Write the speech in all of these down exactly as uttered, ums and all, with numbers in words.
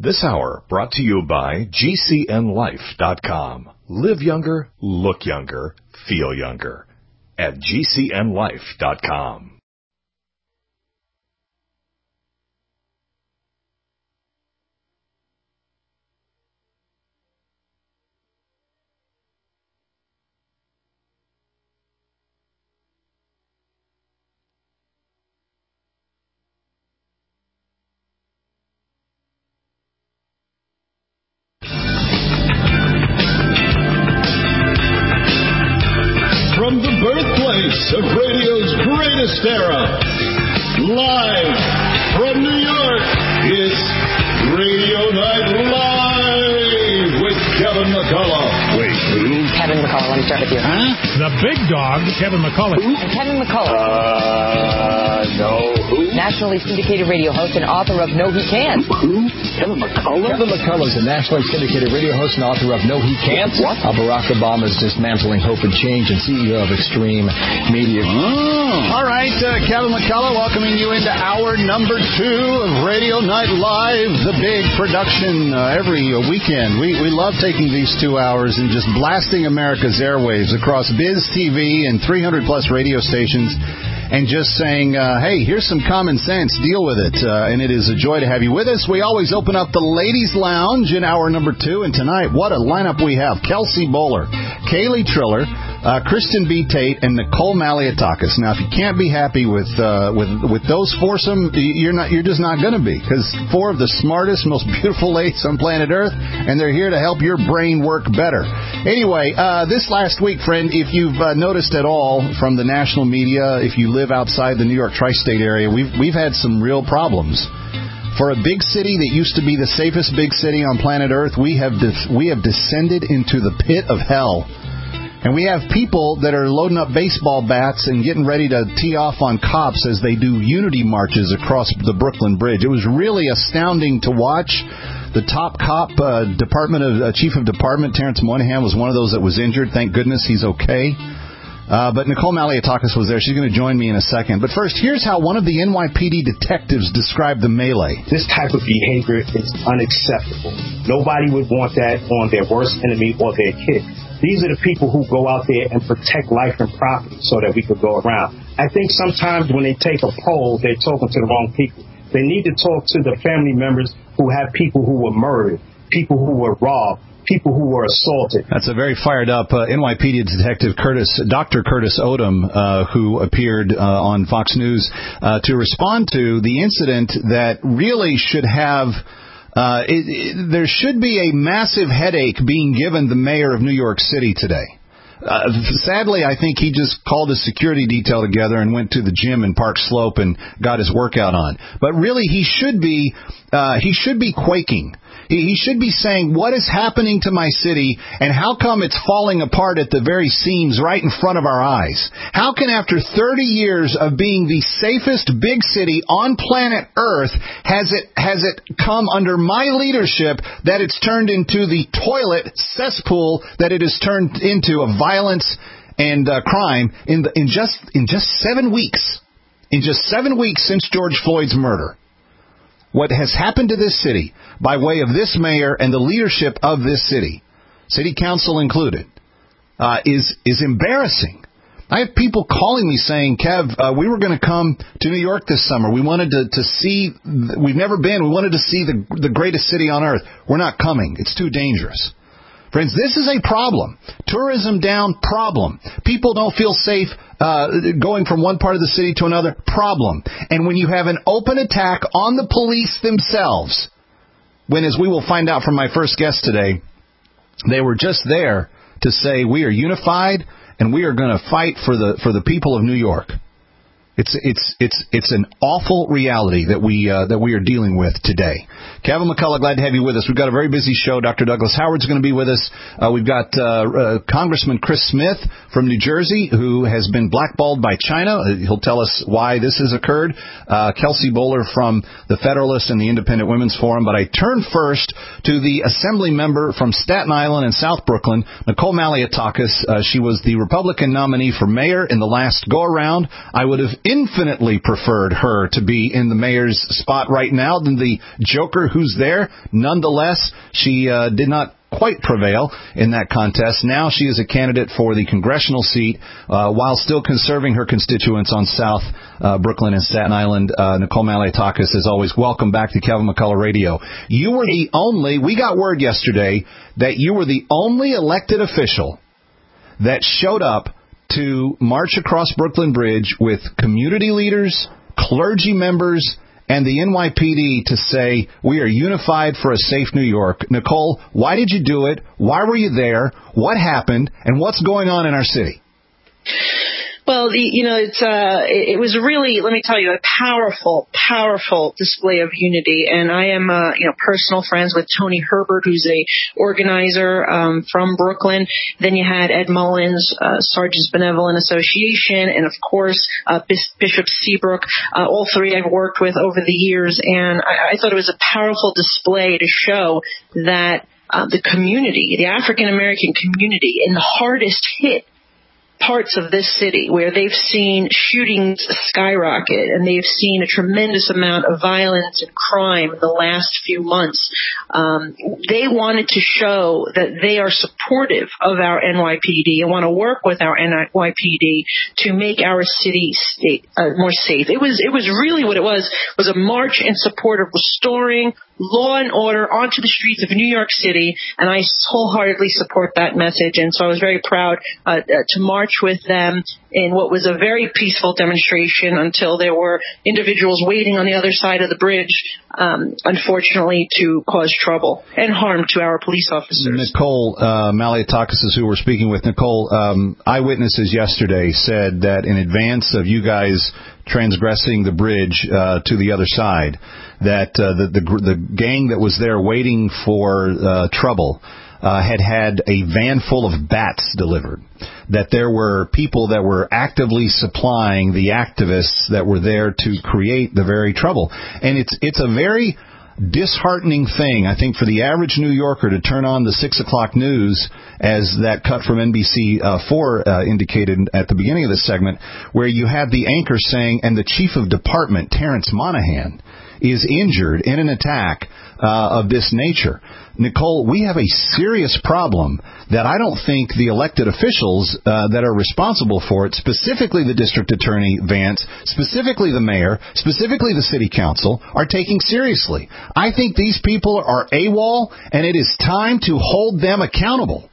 This hour brought to you by G C N life dot com. Live younger, look younger, feel younger at G C N life dot com. From the birthplace of radio's greatest era, live from New York, it's Radio Night Live with Kevin McCullough. Wait, who? Kevin McCullough, let me start with you. Huh? The big dog, Kevin McCullough. Who? Kevin McCullough. Uh, no, who? Nationally syndicated radio host and author of No He Can't. Who? Kevin McCullough? Kevin McCullough is a nationally syndicated radio host and author of No He Can't. What? How Barack Obama is dismantling hope and change, and C E O of Extreme Media. Oh. All right, uh, Kevin McCullough welcoming you into hour number two of Radio Night Live, the big production uh, every uh, weekend. We we love taking these two hours and just blasting America's airwaves across Biz T V and three hundred plus radio stations and just saying, uh, hey, here's some common sense, deal with it. Uh, and it is a joy to have you with us. We always open up the Ladies Lounge in hour number two, and tonight, what a lineup we have. Kelsey Bowler, Kaylee Triller, Uh, Kristen B. Tate, and Nicole Malliotakis. Now, if you can't be happy with uh, with with those foursome, you're not you're just not going to be, because four of the smartest, most beautiful ladies on planet Earth, and they're here to help your brain work better. Anyway, uh, this last week, friend, if you've uh, noticed at all from the national media, if you live outside the New York tri-state area, we've we've had some real problems. For a big city that used to be the safest big city on planet Earth, we have de- we have descended into the pit of hell. And we have people that are loading up baseball bats and getting ready to tee off on cops as they do unity marches across the Brooklyn Bridge. It was really astounding to watch. The top cop, uh, department of uh, chief of department, Terrence Moynihan, was one of those that was injured. Thank goodness he's okay. Uh, but Nicole Malliotakis was there. She's going to join me in a second. But first, here's how one of the N Y P D detectives described the melee. This type of behavior is unacceptable. Nobody would want that on their worst enemy or their kid. These are the people who go out there and protect life and property so that we could go around. I think sometimes when they take a poll, they're talking to the wrong people. They need to talk to the family members who have people who were murdered, people who were robbed, people who were assaulted. That's a very fired up uh, N Y P D detective Curtis, Doctor Curtis Odom, uh, who appeared uh, on Fox News uh, to respond to the incident that really should have. Uh, it, it, there should be a massive headache being given the mayor of New York City today. Uh, sadly, I think he just called his security detail together and went to the gym in Park Slope and got his workout on. But really, he should be uh, he should be quaking. He, he should be saying, what is happening to my city, and how come it's falling apart at the very seams right in front of our eyes? How can, after thirty years of being the safest big city on planet Earth, has it has it come under my leadership that it's turned into the toilet cesspool that it has turned into of violence and uh, crime in the, in just in just seven weeks, in just seven weeks since George Floyd's murder? What has happened to this city by way of this mayor and the leadership of this city, city council included, uh, is is embarrassing. I have people calling me saying, Kev, uh, we were going to come to New York this summer. We wanted to, to see, we've never been, we wanted to see the the greatest city on earth. We're not coming. It's too dangerous. Friends, this is a problem. Tourism down, problem. People don't feel safe uh, going from one part of the city to another, problem. And when you have an open attack on the police themselves, when, as we will find out from my first guest today, they were just there to say we are unified and we are going to fight for the for the people of New York. It's it's it's it's an awful reality that we uh, that we are dealing with today. Kevin McCullough, glad to have you with us. We've got a very busy show. Doctor Douglas Howard's going to be with us. Uh, we've got uh, uh, Congressman Chris Smith from New Jersey, who has been blackballed by China. He'll tell us why this has occurred. Uh, Kelsey Bowler from the Federalist and the Independent Women's Forum. But I turn first to the Assembly member from Staten Island and South Brooklyn, Nicole Malliotakis. Uh, she was the Republican nominee for mayor in the last go-around. I would have infinitely preferred her to be in the mayor's spot right now than the joker who's there. Nonetheless, she uh, did not quite prevail in that contest. Now she is a candidate for the congressional seat uh, while still conserving her constituents on South uh, Brooklyn and Staten Island. Uh, Nicole Malliotakis, as always, welcome back to Kevin McCullough Radio. You were the only, we got word yesterday that you were the only elected official that showed up to march across Brooklyn Bridge with community leaders, clergy members, and the N Y P D to say, we are unified for a safe New York. Nicole, why did you do it? Why were you there? What happened? And what's going on in our city? Well, the, you know, it's uh, it, it was really, let me tell you, a powerful, powerful display of unity. And I am, uh, you know, personal friends with Tony Herbert, who's a organizer um, from Brooklyn. Then you had Ed Mullins, uh, Sergeants Benevolent Association, and of course uh, Bishop Seabrook. Uh, all three I've worked with over the years, and I, I thought it was a powerful display to show that uh, the community, the African American community, in the hardest hit parts of this city where they've seen shootings skyrocket and they've seen a tremendous amount of violence and crime in the last few months. Um, they wanted to show that they are supportive of our N Y P D and want to work with our N Y P D to make our city state, uh, more safe. It was, it was really what it was, was a march in support of restoring law and order onto the streets of New York City, and I wholeheartedly support that message. And so I was very proud uh, to march with them in what was a very peaceful demonstration until there were individuals waiting on the other side of the bridge, um, unfortunately, to cause trouble and harm to our police officers. Nicole uh, Malliotakis is who we're speaking with. Nicole, um, eyewitnesses yesterday said that in advance of you guys transgressing the bridge uh, to the other side, that uh, the, the the gang that was there waiting for uh, trouble uh, had had a van full of bats delivered, that there were people that were actively supplying the activists that were there to create the very trouble. And it's it's a very disheartening thing, I think, for the average New Yorker to turn on the six o'clock news, as that cut from N B C uh, four uh, indicated at the beginning of this segment, where you have the anchor saying, and the chief of department, Terrence Monahan, is injured in an attack uh, of this nature. Nicole, we have a serious problem that I don't think the elected officials uh, that are responsible for it, specifically the district attorney, Vance, specifically the mayor, specifically the city council, are taking seriously. I think these people are AWOL, and it is time to hold them accountable.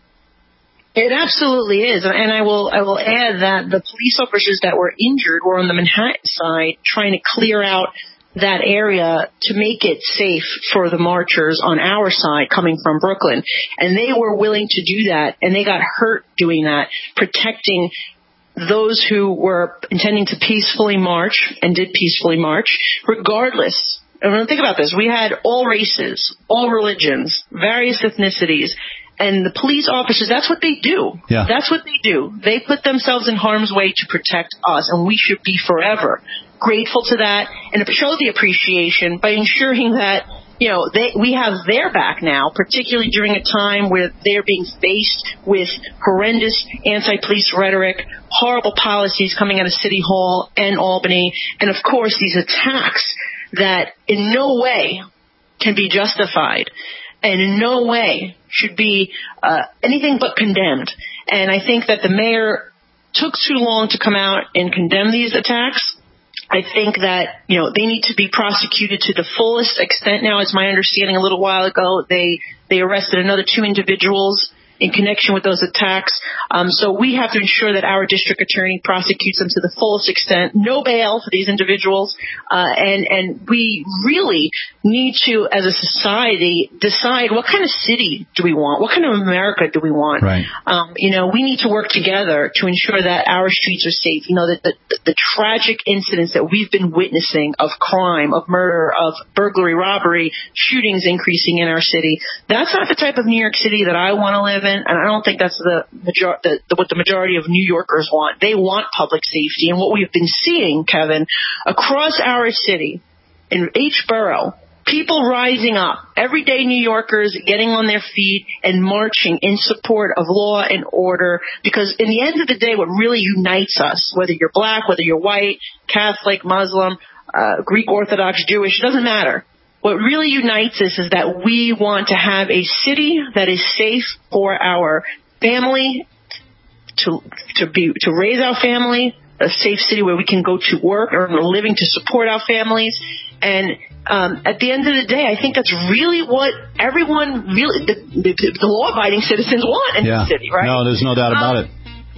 It absolutely is, and I will I will add that the police officers that were injured were on the Manhattan side trying to clear out that area to make it safe for the marchers on our side coming from Brooklyn. And they were willing to do that, and they got hurt doing that, protecting those who were intending to peacefully march and did peacefully march, regardless. And think about this. We had all races, all religions, various ethnicities. And the police officers, that's what they do. Yeah. That's what they do. They put themselves in harm's way to protect us, and we should be forever grateful to that and show the appreciation by ensuring that, you know, they, we have their back now, particularly during a time where they're being faced with horrendous anti-police rhetoric, horrible policies coming out of City Hall and Albany, and, of course, these attacks that in no way can be justified and in no way should be uh, anything but condemned. And I think that the mayor took too long to come out and condemn these attacks. I think that, you know, they need to be prosecuted to the fullest extent now. As my understanding, a little while ago, they, they arrested another two individuals in connection with those attacks. Um, so we have to ensure that our district attorney prosecutes them to the fullest extent. No bail for these individuals. Uh, and, and we really need to, as a society, decide what kind of city do we want? What kind of America do we want? Right. Um, you know, we need to work together to ensure that our streets are safe. You know, that the, the, the tragic incidents that we've been witnessing of crime, of murder, of burglary, robbery, shootings increasing in our city, that's not the type of New York City that I want to live in. And I don't think that's the, major- the, the what the majority of New Yorkers want. They want public safety. And what we've been seeing, Kevin, across our city, in each borough, people rising up, everyday New Yorkers getting on their feet and marching in support of law and order, because in the end of the day, what really unites us, whether you're black, whether you're white, Catholic, Muslim, uh, Greek Orthodox, Jewish, it doesn't matter. What really unites us is that we want to have a city that is safe for our family, to to be to raise our family, a safe city where we can go to work, earn a living to support our families. And um, at the end of the day, I think that's really what everyone really, the, the, the law-abiding citizens want in yeah. the city, right? No, there's no doubt about um, it.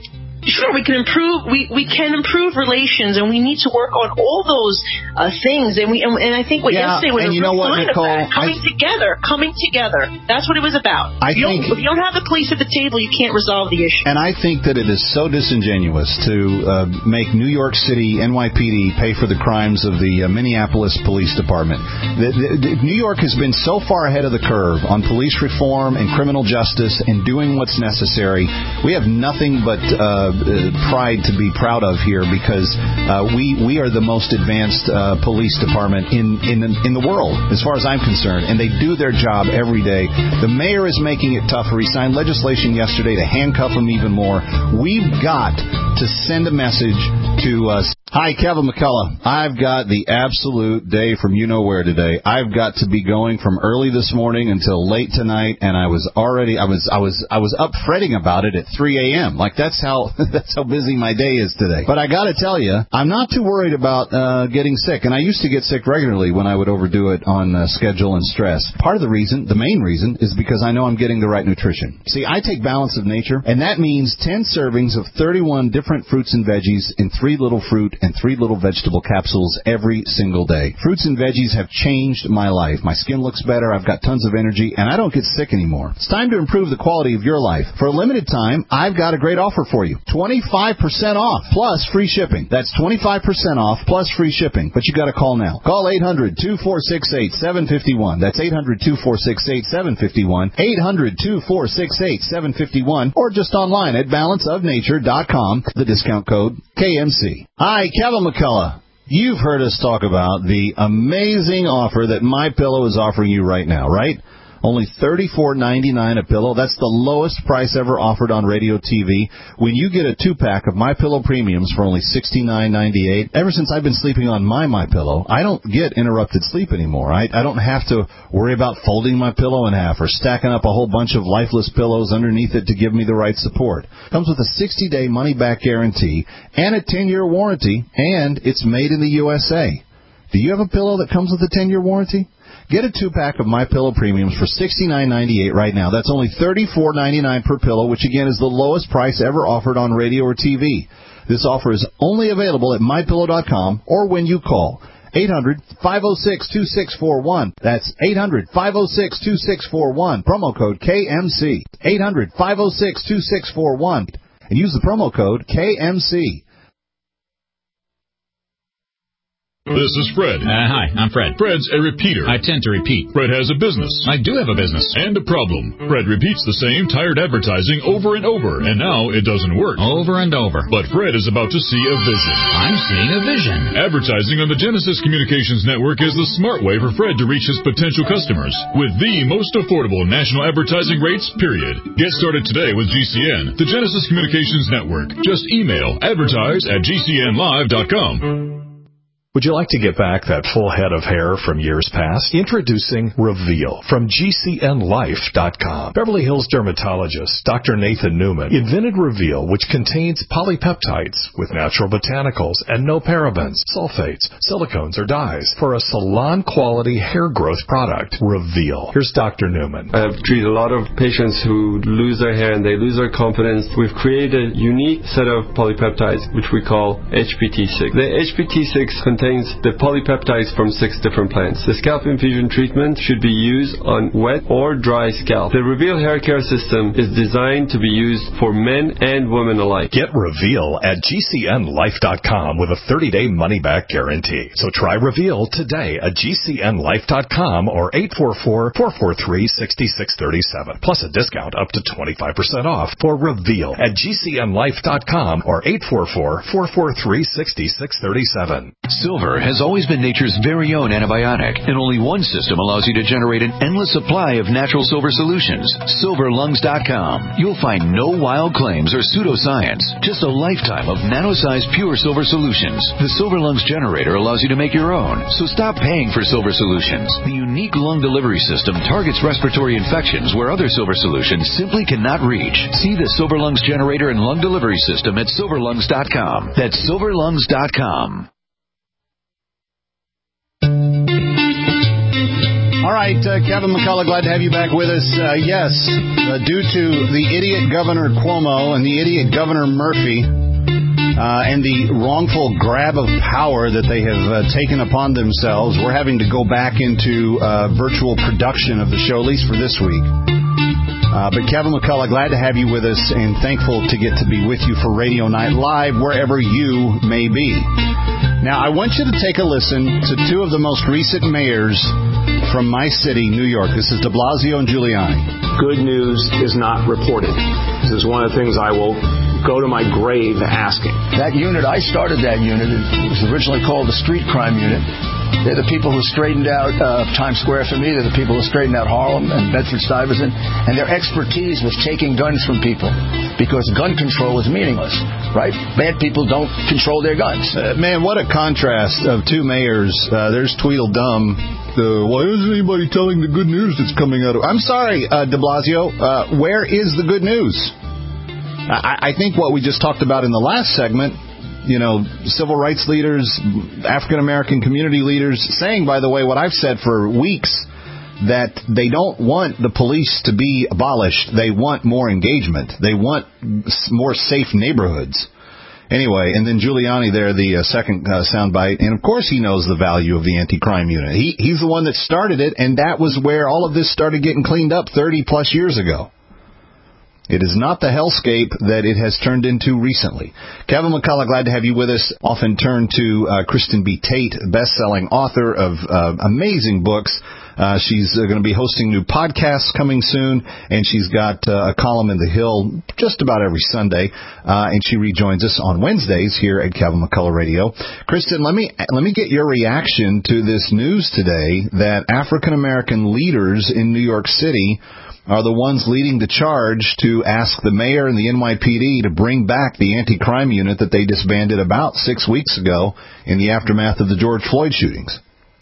Sure, we can improve. We, we can improve relations, and we need to work on all those uh, things. And we and, and I think what yeah, yesterday was and a you know real what, sign Nicole, of that. Coming I, together, coming together. That's what it was about. I if, you think, don't, if you don't have the police at the table, you can't resolve the issue. And I think that it is so disingenuous to uh, make New York City N Y P D pay for the crimes of the uh, Minneapolis Police Department. The, the, the, New York has been so far ahead of the curve on police reform and criminal justice and doing what's necessary. We have nothing but uh, pride to be proud of here, because uh, we we are the most advanced uh, police department in, in in the world, as far as I'm concerned, and they do their job every day. The mayor is making it tougher. He signed legislation yesterday to handcuff them even more. We've got to send a message to us. Hi, Kevin McCullough. I've got the absolute day from you-know-where today. I've got to be going from early this morning until late tonight, and I was already, I was, I was, I was up fretting about it at three a.m. Like, that's how, that's how busy my day is today. But I gotta tell you, I'm not too worried about uh, getting sick, and I used to get sick regularly when I would overdo it on uh, schedule and stress. Part of the reason, the main reason, is because I know I'm getting the right nutrition. See, I take Balance of Nature, and that means ten servings of thirty-one different fruits and veggies in three little fruit and three little vegetable capsules every single day. Fruits and veggies have changed my life. My skin looks better, I've got tons of energy, and I don't get sick anymore. It's time to improve the quality of your life. For a limited time, I've got a great offer for you. twenty-five percent off, plus free shipping. That's twenty-five percent off, plus free shipping. But you got to call now. Call eight hundred, two four six eight, seven five one. That's eight hundred, two four six eight, seven five one. eight hundred, two four six eight, seven five one. Or just online at balance of nature dot com. The discount code K M C. Hi, Kevin McCullough. You've heard us talk about the amazing offer that MyPillow is offering you right now, right? Only thirty-four ninety-nine a pillow. That's the lowest price ever offered on radio T V. When you get a two-pack of MyPillow Premiums for only sixty-nine ninety-eight, ever since I've been sleeping on my MyPillow, I don't get interrupted sleep anymore. I, I don't have to worry about folding my pillow in half or stacking up a whole bunch of lifeless pillows underneath it to give me the right support. Comes with a sixty-day money-back guarantee and a ten-year warranty, and it's made in the U S A. Do you have a pillow that comes with a ten-year warranty? Get a two-pack of MyPillow Premiums for sixty-nine ninety-eight right now. That's only thirty-four ninety-nine per pillow, which again is the lowest price ever offered on radio or T V. This offer is only available at my pillow dot com or when you call eight hundred, five oh six, two six four one. That's eight hundred, five oh six, two six four one. Promo code K M C. eight hundred, five oh six, two six four one. And use the promo code K M C. This is Fred. Uh, hi, I'm Fred. Fred's a repeater. I tend to repeat. Fred has a business. I do have a business. And a problem. Fred repeats the same tired advertising over and over, and now it doesn't work. Over and over. But Fred is about to see a vision. I'm seeing a vision. Advertising on the Genesis Communications Network is the smart way for Fred to reach his potential customers with the most affordable national advertising rates, period. Get started today with G C N, the Genesis Communications Network. Just email advertise at G C N live dot com. Would you like to get back that full head of hair from years past? Introducing Reveal from G C N life dot com. Beverly Hills dermatologist Doctor Nathan Newman invented Reveal, which contains polypeptides with natural botanicals and no parabens, sulfates, silicones, or dyes for a salon-quality hair growth product. Reveal. Here's Doctor Newman. I've treated a lot of patients who lose their hair and they lose their confidence. We've created a unique set of polypeptides, which we call H P T six. The H P T six contains the polypeptides from six different plants. The scalp infusion treatment should be used on wet or dry scalp. The Reveal hair care system is designed to be used for men and women alike. Get Reveal at G C N life dot com with a thirty-day money-back guarantee. So try Reveal today at G C N life dot com or eight four four, four four three, six six three seven. Plus a discount up to twenty-five percent off for Reveal at G C N life dot com or eight four four, four four three, six six three seven. Silver has always been nature's very own antibiotic, and only one system allows you to generate an endless supply of natural silver solutions. silver lungs dot com. You'll find no wild claims or pseudoscience, just a lifetime of nano-sized pure silver solutions. The Silver Lungs generator allows you to make your own, so stop paying for silver solutions. The unique lung delivery system targets respiratory infections where other silver solutions simply cannot reach. See the Silver Lungs generator and lung delivery system at silver lungs dot com. That's silver lungs dot com. All right, uh, Kevin McCullough, glad to have you back with us. Uh, yes, uh, due to the idiot Governor Cuomo and the idiot Governor Murphy uh, and the wrongful grab of power that they have uh, taken upon themselves, we're having to go back into uh, virtual production of the show, at least for this week. Uh, but Kevin McCullough, glad to have you with us and thankful to get to be with you for Radio Night Live, wherever you may be. Now, I want you to take a listen to two of the most recent mayors from my city, New York. This is de Blasio and Giuliani. Good news is not reported. This is one of the things I will go to my grave asking. That unit, I started that unit. It was originally called the Street Crime Unit. They're the people who straightened out uh, Times Square for me. They're the people who straightened out Harlem and Bedford-Stuyvesant. And their expertise was taking guns from people because gun control is meaningless, right? Bad people don't control their guns. Uh, man, what a contrast of two mayors. Uh, there's Tweedledum. Uh, why isn't anybody telling the good news that's coming out of... I'm sorry, uh, de Blasio. Uh, where is the good news? I, I think what we just talked about in the last segment... You know, civil rights leaders, African-American community leaders saying, by the way, what I've said for weeks, that they don't want the police to be abolished. They want more engagement. They want more safe neighborhoods. Anyway, and then Giuliani there, the uh, second uh, soundbite. And, of course, he knows the value of the anti-crime unit. He, he's the one that started it, and that was where all of this started getting cleaned up thirty-plus years ago. It is not the hellscape that it has turned into recently. Kevin McCullough, glad to have you with us. Often turn to uh, Kristen B. Tate, best-selling author of uh, amazing books. Uh, she's uh, going to be hosting new podcasts coming soon, and she's got uh, a column in The Hill just about every Sunday, uh, and she rejoins us on Wednesdays here at Kevin McCullough Radio. Kristen, let me let me get your reaction to this news today that African-American leaders in New York City are the ones leading the charge to ask the mayor and the N Y P D to bring back the anti-crime unit that they disbanded about six weeks ago in the aftermath of the George Floyd shootings.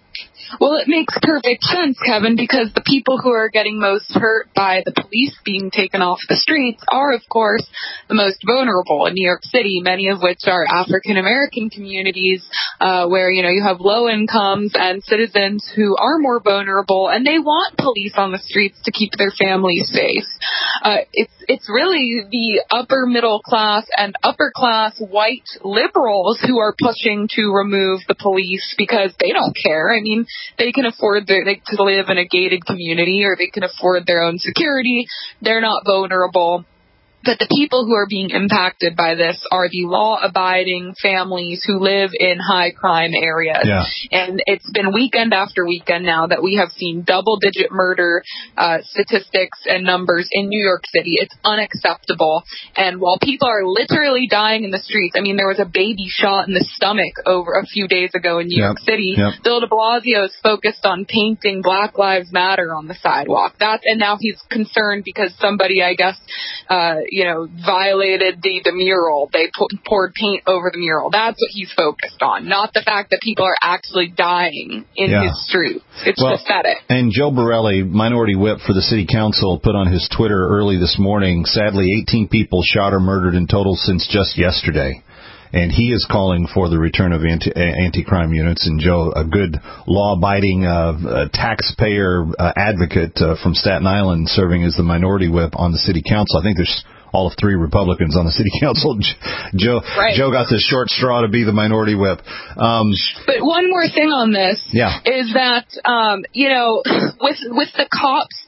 Well, it makes perfect sense, Kevin, because the people who are getting most hurt by the police being taken off the streets are, of course, the most vulnerable in New York City, many of which are African-American communities uh, where, you know, you have low incomes and citizens who are more vulnerable, and they want police on the streets to keep their families safe. Uh, it's, it's really the upper middle class and upper class white liberals who are pushing to remove the police because they don't care. I mean, they can afford their, they, to live in a gated community, or they can afford their own security. They're not vulnerable. But the people who are being impacted by this are the law-abiding families who live in high-crime areas. Yeah. And it's been weekend after weekend now that we have seen double-digit murder uh, statistics and numbers in New York City. It's unacceptable. And while people are literally dying in the streets, I mean, there was a baby shot in the stomach over a few days ago in New yep. York City. Yep. Bill de Blasio is focused on painting Black Lives Matter on the sidewalk. That's, and now he's concerned because somebody, I guess, uh, you know, violated the, the mural. They pu- poured paint over the mural. That's what he's focused on, not the fact that people are actually dying in yeah. his streets. It's well, pathetic. And Joe Borelli, minority whip for the city council, put on his Twitter early this morning, sadly, eighteen people shot or murdered in total since just yesterday. And he is calling for the return of anti, anti-crime units. And Joe, a good law-abiding uh, uh, taxpayer uh, advocate uh, from Staten Island, serving as the minority whip on the city council. I think there's all of three Republicans on the city council. Joe right. Joe got this short straw to be the minority whip. Um, but one more thing on this yeah. is that, um, you know, with with the cops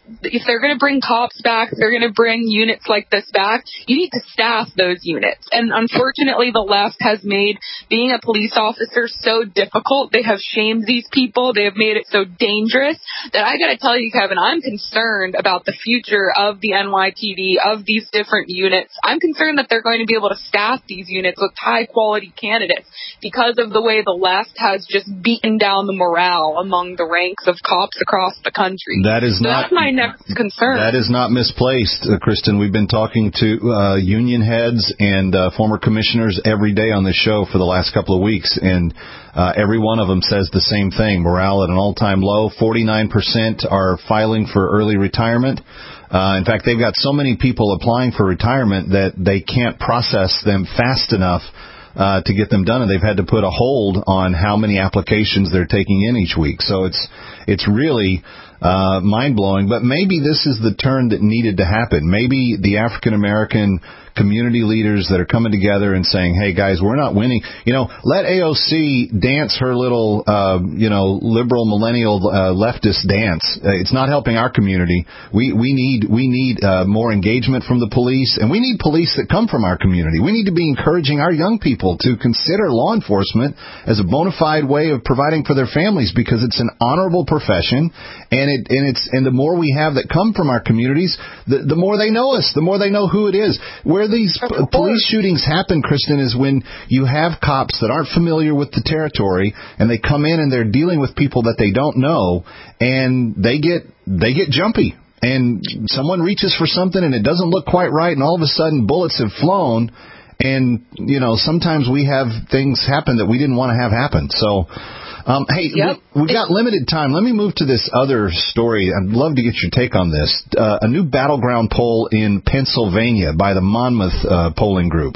if they're going to bring cops back, if they're going to bring units like this back, you need to staff those units. And unfortunately, the left has made being a police officer so difficult. They have shamed these people. They have made it so dangerous that I got to tell you, Kevin, I'm concerned about the future of the N Y P D, of these different units. I'm concerned that they're going to be able to staff these units with high-quality candidates because of the way the left has just beaten down the morale among the ranks of cops across the country. That is so not that's my next concern. That is not misplaced, uh, Kristen. We've been talking to uh, union heads and uh, former commissioners every day on this show for the last couple of weeks, and uh, every one of them says the same thing. Morale at an all-time low. forty-nine percent are filing for early retirement. Uh, in fact, they've got so many people applying for retirement that they can't process them fast enough uh, to get them done, and they've had to put a hold on how many applications they're taking in each week. So it's it's really uh, mind-blowing. But maybe this is the turn that needed to happen. Maybe the African-American community leaders that are coming together and saying, hey, guys, we're not winning. You know, let A O C dance her little, uh, you know, liberal millennial uh, leftist dance. Uh, it's not helping our community. We we need we need uh, more engagement from the police, and we need police that come from our community. We need to be encouraging our young people to consider law enforcement as a bona fide way of providing for their families, because it's an honorable profession, and it and it's and the more we have that come from our communities, the, the more they know us, the more they know who it is. Where these p- police shootings happen, Kristen, is when you have cops that aren't familiar with the territory, and they come in and they're dealing with people that they don't know, and they get they get jumpy, and someone reaches for something and it doesn't look quite right, and all of a sudden bullets have flown, and you know sometimes we have things happen that we didn't want to have happen. So. Um, hey, yep. we, we've got limited time. Let me move to this other story. I'd love to get your take on this. Uh, a new battleground poll in Pennsylvania by the Monmouth uh, polling group.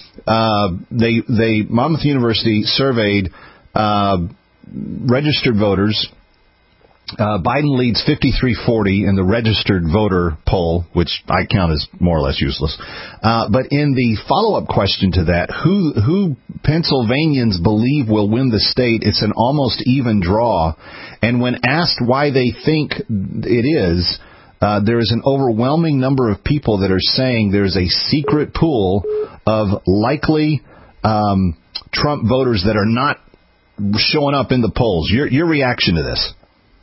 Uh, they, they, Monmouth University surveyed uh, registered voters. Uh, Biden leads fifty-three forty in the registered voter poll, which I count as more or less useless. Uh, but in the follow-up question to that, who who Pennsylvanians believe will win the state, it's an almost even draw. And when asked why they think it is, uh, there is an overwhelming number of people that are saying there's a secret pool of likely um, Trump voters that are not showing up in the polls. Your your reaction to this?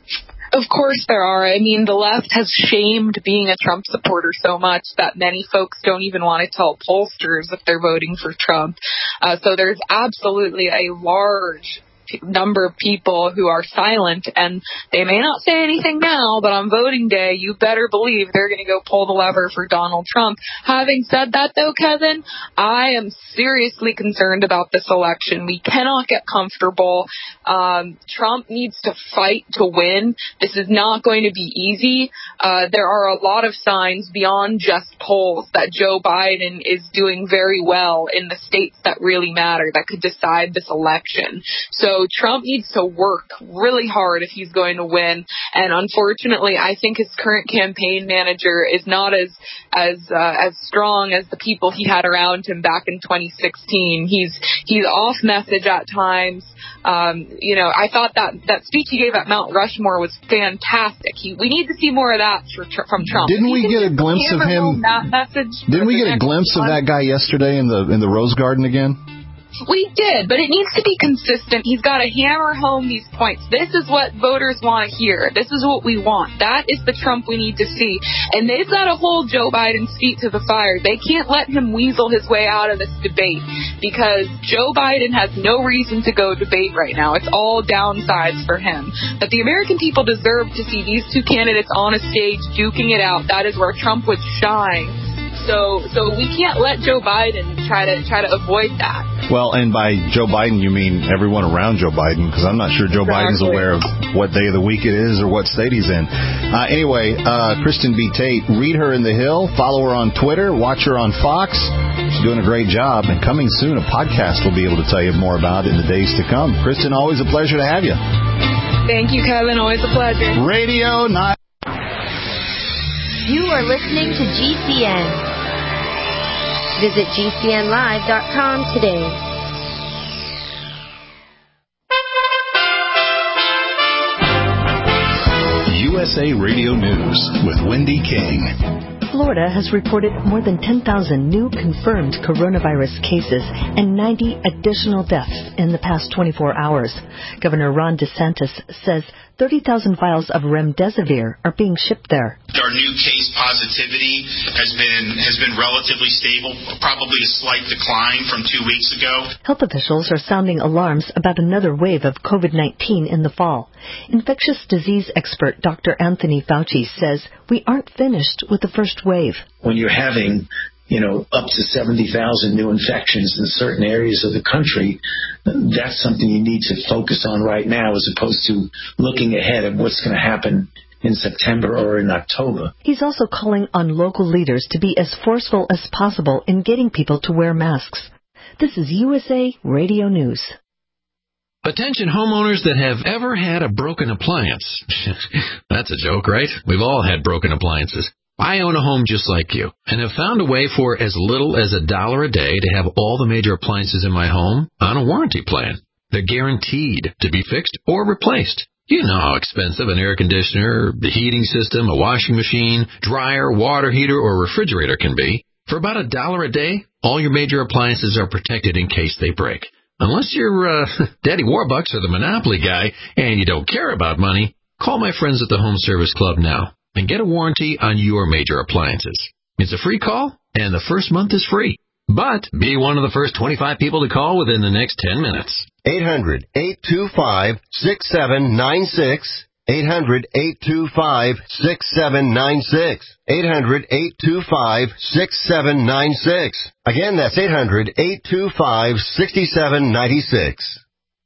Of course there are. I mean, the left has shamed being a Trump supporter so much that many folks don't even want to tell pollsters if they're voting for Trump. Uh, so there's absolutely a large number of people who are silent, and they may not say anything now, but on voting day, you better believe they're going to go pull the lever for Donald Trump. Having said that, though, Kevin, I am seriously concerned about this election. We cannot get comfortable. Um, Trump needs to fight to win. This is not going to be easy. Uh, there are a lot of signs beyond just polls that Joe Biden is doing very well in the states that really matter, that could decide this election. So So Trump needs to work really hard if he's going to win. And unfortunately, I think his current campaign manager is not as as uh, as strong as the people he had around him back in twenty sixteen. He's he's off message at times. Um, you know, I thought that that speech he gave at Mount Rushmore was fantastic. He, we need to see more of that for, from Trump. Didn't we get a glimpse of him? That message Didn't we get a glimpse of that guy yesterday in the in the Rose Garden again? We did, but it needs to be consistent. He's got to hammer home these points. This is what voters want to hear. This is what we want. That is the Trump we need to see. And they've got to hold Joe Biden's feet to the fire. They can't let him weasel his way out of this debate, because Joe Biden has no reason to go debate right now. It's all downsides for him. But the American people deserve to see these two candidates on a stage duking it out. That is where Trump would shine. So, so we can't let Joe Biden try to try to avoid that. Well, and by Joe Biden, you mean everyone around Joe Biden, because I'm not sure Joe exactly. Biden's aware of what day of the week it is or what state he's in. Uh, anyway, uh, Kristen B. Tate, read her in The Hill, follow her on Twitter, watch her on Fox. She's doing a great job, and coming soon, a podcast will be able to tell you more about in the days to come. Kristen, always a pleasure to have you. Thank you, Kevin. Always a pleasure. Radio nine. You are listening to G C N. Visit G C N live dot com today. U S S A Radio News with Wendy King. Florida has reported more than ten thousand new confirmed coronavirus cases and ninety additional deaths in the past twenty-four hours. Governor Ron DeSantis says thirty thousand vials of remdesivir are being shipped there. Our new case positivity has been has been relatively stable, probably a slight decline from two weeks ago. Health officials are sounding alarms about another wave of COVID nineteen in the fall. Infectious disease expert Doctor Anthony Fauci says we aren't finished with the first wave. When you're having, you know, up to seventy thousand new infections in certain areas of the country, that's something you need to focus on right now as opposed to looking ahead at what's going to happen in September or in October. He's also calling on local leaders to be as forceful as possible in getting people to wear masks. This is U S A Radio News. Attention homeowners that have ever had a broken appliance. That's a joke, right? We've all had broken appliances. I own a home just like you and have found a way for as little as a dollar a day to have all the major appliances in my home on a warranty plan. They're guaranteed to be fixed or replaced. You know how expensive an air conditioner, the heating system, a washing machine, dryer, water heater, or refrigerator can be. For about a dollar a day, all your major appliances are protected in case they break. Unless you're uh, Daddy Warbucks or the Monopoly guy and you don't care about money, call my friends at the Home Service Club now and get a warranty on your major appliances. It's a free call, and the first month is free. But be one of the first twenty-five people to call within the next ten minutes. eight hundred, eight two five, six seven nine six. eight hundred, eight two five, six seven nine six. eight hundred, eight two five, six seven nine six. Again, that's eight hundred, eight two five, six seven nine six.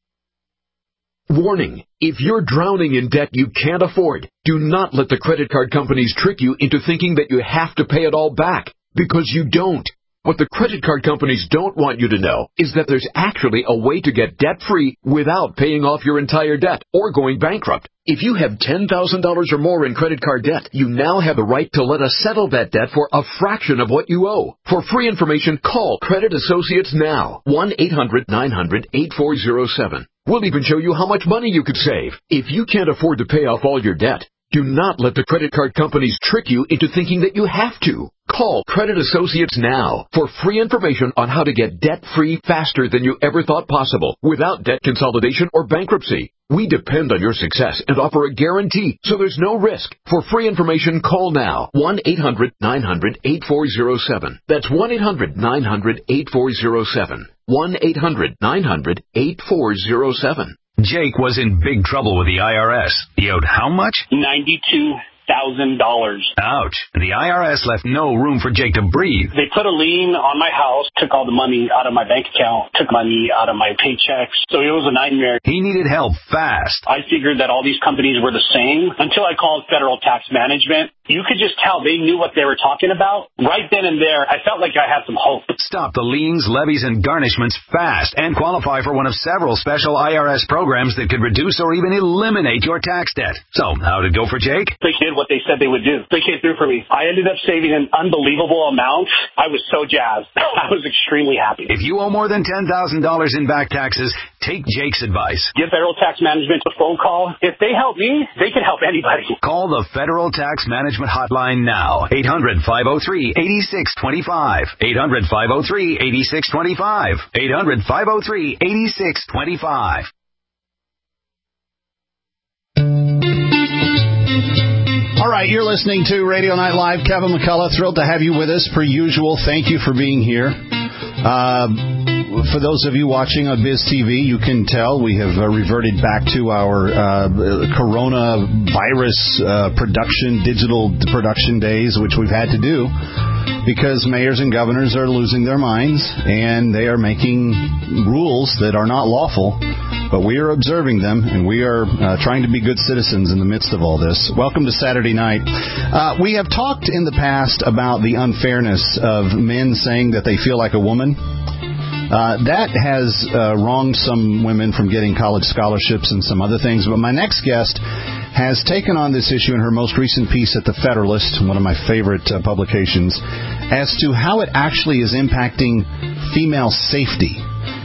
Warning, if you're drowning in debt you can't afford, do not let the credit card companies trick you into thinking that you have to pay it all back, because you don't. What the credit card companies don't want you to know is that there's actually a way to get debt-free without paying off your entire debt or going bankrupt. If you have ten thousand dollars or more in credit card debt, you now have the right to let us settle that debt for a fraction of what you owe. For free information, call Credit Associates now. one eight hundred nine hundred eight four zero seven. We'll even show you how much money you could save. If you can't afford to pay off all your debt, do not let the credit card companies trick you into thinking that you have to. Call Credit Associates now for free information on how to get debt-free faster than you ever thought possible without debt consolidation or bankruptcy. We depend on your success and offer a guarantee, so there's no risk. For free information, call now. one eight hundred nine hundred eight four zero seven. That's one eight hundred nine hundred eight four zero seven. one eight hundred nine hundred eight four zero seven. Jake was in big trouble with the I R S. He owed how much? ninety-two thousand dollars. Ouch. The I R S left no room for Jake to breathe. They put a lien on my house, took all the money out of my bank account, took money out of my paychecks. So it was a nightmare. He needed help fast. I figured that all these companies were the same until I called Federal Tax Management. You could just tell they knew what they were talking about. Right then and there, I felt like I had some hope. Stop the liens, levies, and garnishments fast and qualify for one of several special I R S programs that could reduce or even eliminate your tax debt. So, how'd it go for Jake? They did what they said they would do. They came through for me. I ended up saving an unbelievable amount. I was so jazzed. I was extremely happy. If you owe more than ten thousand dollars in back taxes, take Jake's advice. Give Federal Tax Management a phone call. If they help me, they can help anybody. Call the Federal Tax Management hotline now. eight hundred, five oh three, eight six two five. eight hundred, five oh three, eight six two five. eight hundred, five oh three, eight six two five. All right, you're listening to Radio Night Live. Kevin McCullough, thrilled to have you with us per usual. Thank you for being here. Uh, for those of you watching on Biz T V, you can tell we have uh, reverted back to our uh, coronavirus uh, production, digital production days, which we've had to do because mayors and governors are losing their minds and they are making rules that are not lawful. But we are observing them, and we are uh, trying to be good citizens in the midst of all this. Welcome to Saturday night. Uh, we have talked in the past about the unfairness of men saying that they feel like a woman. Uh, that has uh, wronged some women from getting college scholarships and some other things. But my next guest has taken on this issue in her most recent piece at The Federalist, one of my favorite uh, publications, as to how it actually is impacting female safety.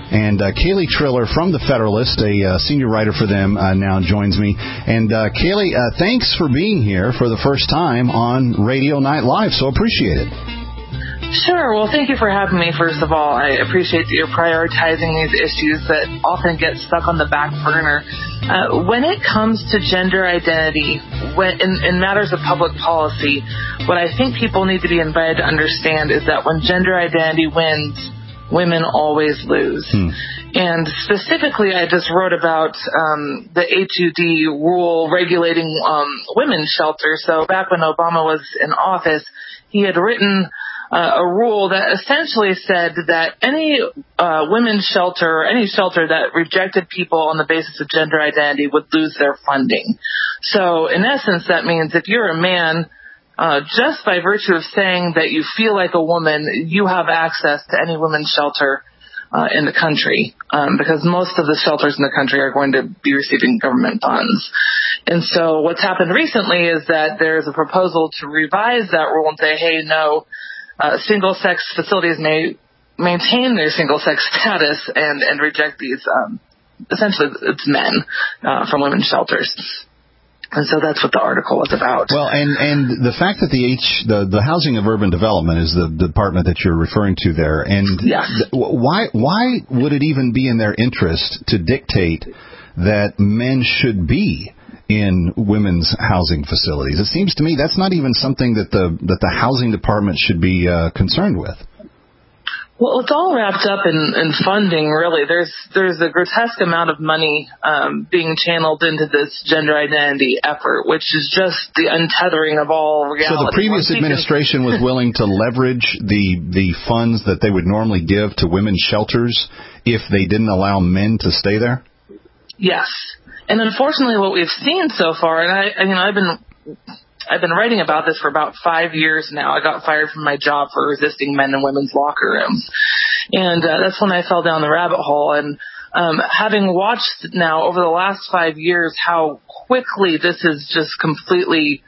And uh, Kaylee Triller from The Federalist, a uh, senior writer for them, uh, now joins me. And uh, Kaylee, uh, thanks for being here for the first time on Radio Night Live. So appreciate it. Sure. Well, thank you for having me, first of all. I appreciate that you're prioritizing these issues that often get stuck on the back burner. Uh, when it comes to gender identity, when, in, in matters of public policy, what I think people need to be invited to understand is that when gender identity wins, women always lose. Hmm. And specifically, I just wrote about um, the H U D rule regulating um, women's shelters. So back when Obama was in office, he had written Uh, a rule that essentially said that any uh, women's shelter or any shelter that rejected people on the basis of gender identity would lose their funding. So in essence, that means if you're a man, uh, just by virtue of saying that you feel like a woman, you have access to any women's shelter uh, in the country, um, because most of the shelters in the country are going to be receiving government funds. And so what's happened recently is that there's a proposal to revise that rule and say, hey, no, Uh, single-sex facilities may maintain their single-sex status and, and reject these, um, essentially it's men uh, from women's shelters. And so that's what the article is about. Well, and, and the fact that the H, the, the Housing of Urban Development is the department that you're referring to there, and yes. th- why why would it even be in their interest to dictate that men should be in women's housing facilities? It seems to me that's not even something that the that the housing department should be uh, concerned with. Well, it's all wrapped up in, in funding, really. There's there's a grotesque amount of money um, being channeled into this gender identity effort, which is just the untethering of all reality. So the previous administration was willing to leverage the the funds that they would normally give to women's shelters if they didn't allow men to stay there? Yes. And unfortunately, what we've seen so far, and I, you know, I've been, I've been writing about this for about five years now. I got fired from my job for resisting men in women's locker rooms, and uh, that's when I fell down the rabbit hole. And um, having watched now over the last five years how quickly this is just completely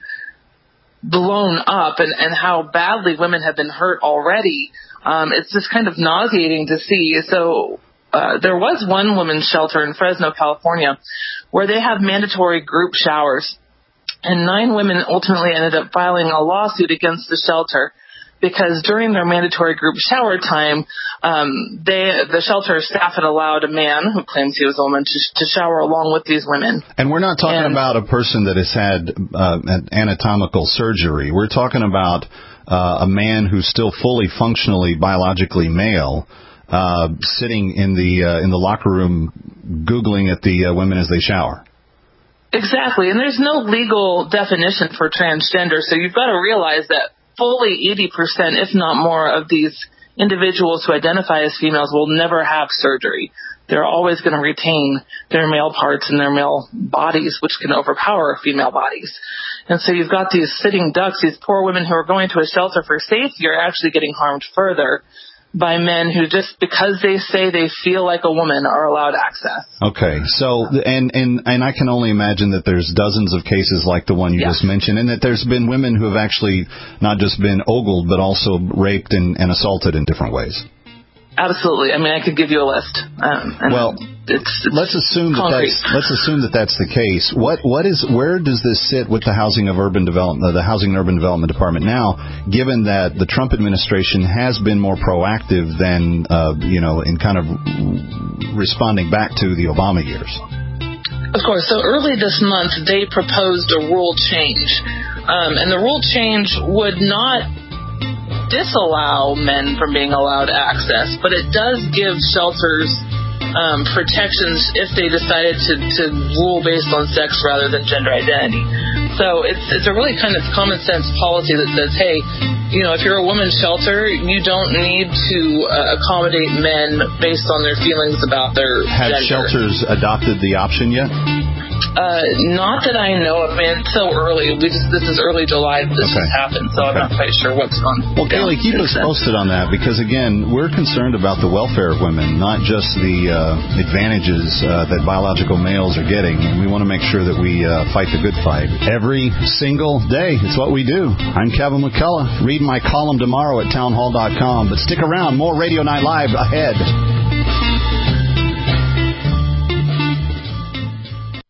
blown up, and, and how badly women have been hurt already, um, it's just kind of nauseating to see. So. Uh, there was one women's shelter in Fresno, California, where they have mandatory group showers. And nine women ultimately ended up filing a lawsuit against the shelter because during their mandatory group shower time, um, they, the shelter staff had allowed a man who claims he was a woman to, to shower along with these women. And we're not talking and, about a person that has had uh, an anatomical surgery. We're talking about uh, a man who's still fully functionally biologically male, Uh, sitting in the uh, in the locker room, googling at the uh, women as they shower. Exactly, and there's no legal definition for transgender, so you've got to realize that fully eighty percent, if not more, of these individuals who identify as females will never have surgery. They're always going to retain their male parts in their male bodies, which can overpower female bodies. And so you've got these sitting ducks, these poor women who are going to a shelter for safety are actually getting harmed further by men who just because they say they feel like a woman are allowed access. Okay, so and and and I can only imagine that there's dozens of cases like the one you yes. just mentioned, and that there's been women who have actually not just been ogled but also raped and, and assaulted in different ways. Absolutely. I mean, I could give you a list. Um, and well, it's, it's let's assume that concrete. that's let's assume that that's the case. What what is where does this sit with the Housing of Urban Development, the Housing and Urban Development Department now? Given that the Trump administration has been more proactive than uh, you know in kind of responding back to the Obama years. Of course. So early this month, they proposed a rule change, um, and the rule change would not disallow men from being allowed access, but it does give shelters um, protections if they decided to, to rule based on sex rather than gender identity. So it's it's a really kind of common sense policy that says, hey, you know, if you're a women's shelter, you don't need to uh, accommodate men based on their feelings about their Have gender. shelters adopted the option yet? Uh, not that I know of. I mean, it's so early. We just this is early July that this okay. just happened, so okay. I'm not quite sure what's going on. Well, Kaylee, keep us posted on that because, again, we're concerned about the welfare of women, not just the uh, advantages uh, that biological males are getting. And we want to make sure that we uh, fight the good fight every single day. It's what we do. I'm Kevin McCullough. Read my column tomorrow at townhall dot com. But stick around. More Radio Night Live ahead.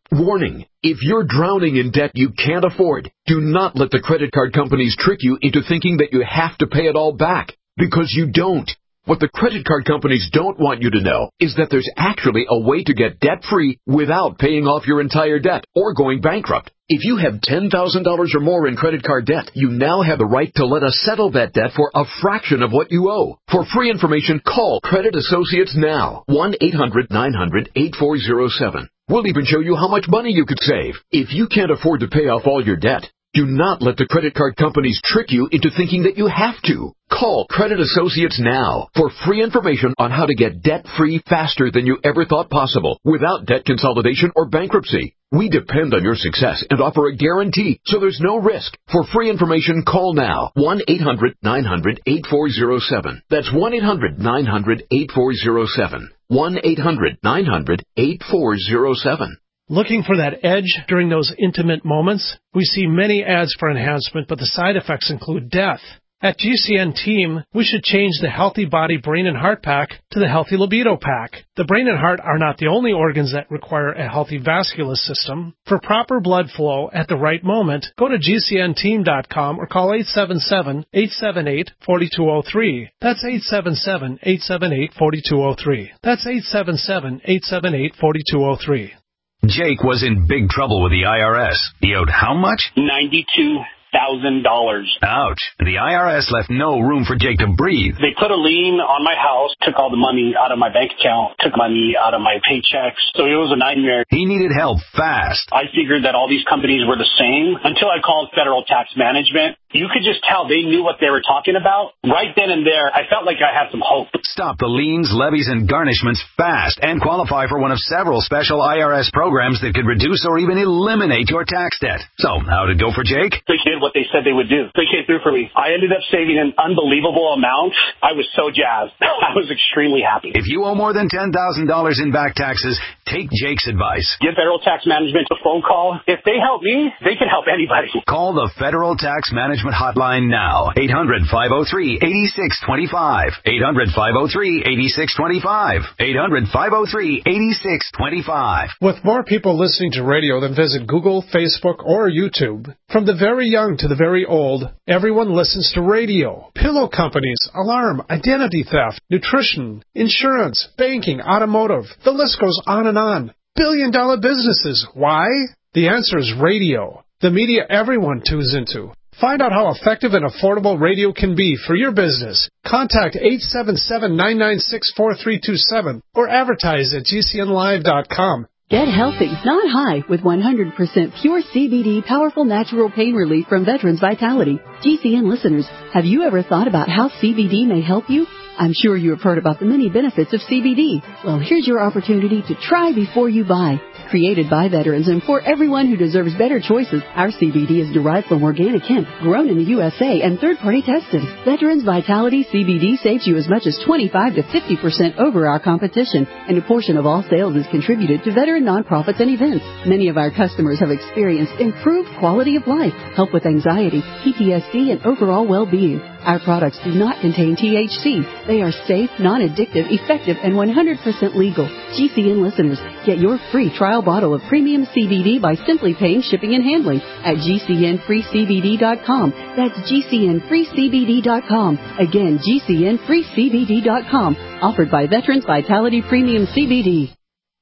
Warning, if you're drowning in debt you can't afford, do not let the credit card companies trick you into thinking that you have to pay it all back, because you don't. What the credit card companies don't want you to know is that there's actually a way to get debt-free without paying off your entire debt or going bankrupt. If you have ten thousand dollars or more in credit card debt, you now have the right to let us settle that debt for a fraction of what you owe. For free information, call Credit Associates now, one eight hundred nine hundred eight four zero seven. We'll even show you how much money you could save. If you can't afford to pay off all your debt, do not let the credit card companies trick you into thinking that you have to. Call Credit Associates now for free information on how to get debt-free faster than you ever thought possible without debt consolidation or bankruptcy. We depend on your success and offer a guarantee, so there's no risk. For free information, call now, one eight hundred nine hundred eight four zero seven. That's one eight hundred nine hundred eight four zero seven. one eight hundred nine hundred eight four zero seven. Looking for that edge during those intimate moments? We see many ads for enhancement, but the side effects include death. At G C N Team, we should change the Healthy Body, Brain, and Heart Pack to the Healthy Libido Pack. The brain and heart are not the only organs that require a healthy vascular system. For proper blood flow at the right moment, go to G C N team dot com or call eight seven seven, eight seven eight, four two zero three. That's eight seven seven, eight seven eight, four two zero three. That's eight seven seven, eight seven eight, four two zero three. Jake was in big trouble with the I R S. He owed how much? ninety-two thousand dollars. Ouch. The I R S left no room for Jake to breathe. They put a lien on my house, took all the money out of my bank account, took money out of my paychecks. So it was a nightmare. He needed help fast. I figured that all these companies were the same until I called Federal Tax Management. You could just tell they knew what they were talking about. Right then and there, I felt like I had some hope. Stop the liens, levies, and garnishments fast and qualify for one of several special I R S programs that could reduce or even eliminate your tax debt. So, how'd it go for Jake? They did what they said they would do. They came through for me. I ended up saving an unbelievable amount. I was so jazzed. I was extremely happy. If you owe more than ten thousand dollars in back taxes, take Jake's advice. Give Federal Tax Management a phone call. If they help me, they can help anybody. Call the Federal Tax Management Hotline now. eight hundred, five oh three, eight six two five. eight hundred, five oh three, eight six two five. eight hundred, five oh three, eight six two five. With more people listening to radio than visit Google, Facebook, or YouTube, from the very young to the very old, everyone listens to radio. Pillow companies, alarm, identity theft, nutrition, insurance, banking, automotive. The list goes on and on. Billion dollar businesses. Why? The answer is radio. The media everyone tunes into. Find out how effective and affordable radio can be for your business. Contact eight seven seven, nine nine six, four three two seven or advertise at G C N live dot com. Get healthy, not high, with one hundred percent pure C B D powerful natural pain relief from Veterans Vitality. G C N listeners, have you ever thought about how C B D may help you? I'm sure you have heard about the many benefits of C B D. Well, here's your opportunity to try before you buy. Created by veterans and for everyone who deserves better choices, our C B D is derived from organic hemp, grown in the U S A and third-party tested. Veterans Vitality C B D saves you as much as twenty-five to fifty percent over our competition, and a portion of all sales is contributed to veteran nonprofits and events. Many of our customers have experienced improved quality of life, help with anxiety, P T S D, and overall well-being. Our products do not contain T H C. They are safe, non-addictive, effective, and one hundred percent legal. G C N listeners, get your free trial bottle of premium C B D by simply paying shipping and handling at G C N free C B D dot com. That's G C N free C B D dot com. Again, G C N free C B D dot com. Offered by Veterans Vitality Premium C B D.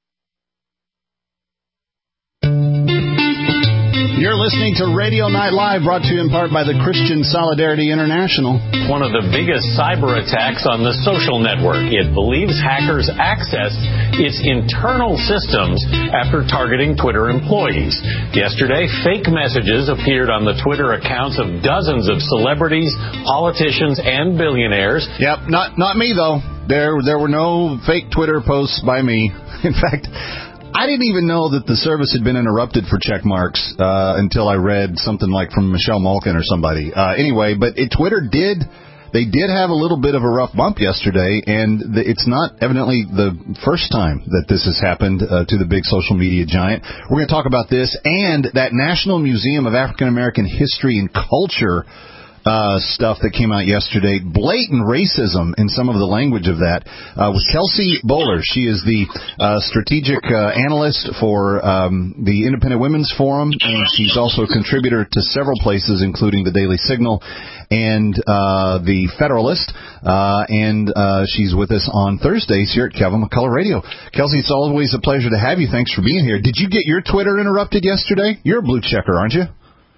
You're listening to Radio Night Live, brought to you in part by the Christian Solidarity International. One of the biggest cyber attacks on the social network. It believes hackers accessed its internal systems after targeting Twitter employees. Yesterday, fake messages appeared on the Twitter accounts of dozens of celebrities, politicians, and billionaires. Yep, not not me, though. There, there were no fake Twitter posts by me. In fact, I didn't even know that the service had been interrupted for check marks uh, until I read something like from Michelle Malkin or somebody. Uh, anyway, but it, Twitter did, they did have a little bit of a rough bump yesterday, and the, it's not evidently the first time that this has happened uh, to the big social media giant. We're going to talk about this and that National Museum of African American History and Culture uh, stuff that came out yesterday. Blatant racism in some of the language of that. Uh, with Kelsey Bolar. She is the uh, strategic uh, analyst for um, the Independent Women's Forum, and she's also a contributor to several places, including the Daily Signal and uh, the Federalist. Uh, and uh, she's with us on Thursdays here at Kevin McCullough Radio. Kelsey, it's always a pleasure to have you. Thanks for being here. Did you get your Twitter interrupted yesterday? You're a blue checker, aren't you?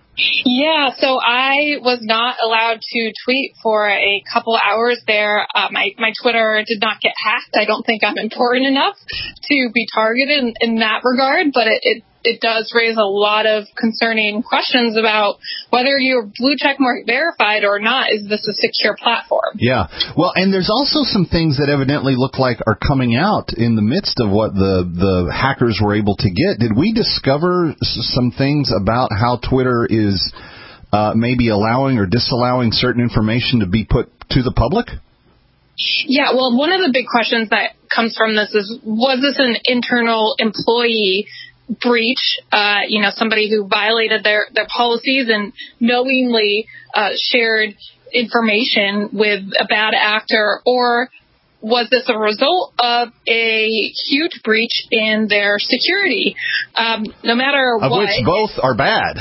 Yeah, so I was not allowed to tweet for a couple hours there. Uh, my, my Twitter did not get hacked. I don't think I'm important enough to be targeted in, in that regard, but it, it it does raise a lot of concerning questions about whether you're blue check mark verified or not. Is this a secure platform? Yeah. Well, and there's also some things that evidently look like are coming out in the midst of what the, the hackers were able to get. Did we discover some things about how Twitter is uh, maybe allowing or disallowing certain information to be put to the public? Yeah, well, one of the big questions that comes from this is, was this an internal employee breach, uh, you know, somebody who violated their, their policies and knowingly uh, shared information with a bad actor, or was this a result of a huge breach in their security? Um, no matter of what, which both are bad.